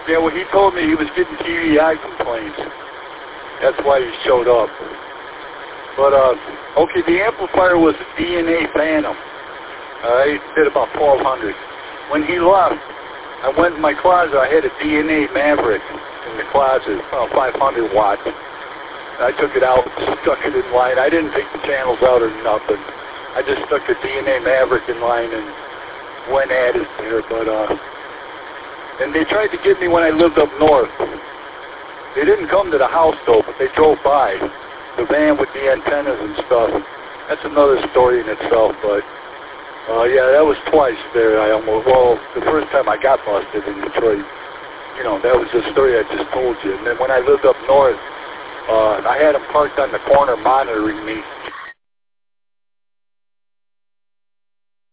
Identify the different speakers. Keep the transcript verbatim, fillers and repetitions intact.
Speaker 1: Yeah, well, he told me he was getting T B I complaints. That's why he showed up. But, uh, okay, the amplifier was a D N A Phantom. All right, did about twelve hundred. When he left, I went in my closet. I had a D N A Maverick in the closet, about five hundred watts. I took it out, stuck it in line. I didn't take the channels out or nothing. I just stuck the D N A Maverick in line and went at it there. But, uh, and they tried to get me when I lived up north. They didn't come to the house, though, but they drove by. The van with the antennas and stuff. That's another story in itself, but, uh, yeah, that was twice there. I almost, well, the first time I got busted in Detroit, you know, that was the story I just told you. And then when I lived up north, uh, I had them parked on the corner monitoring me.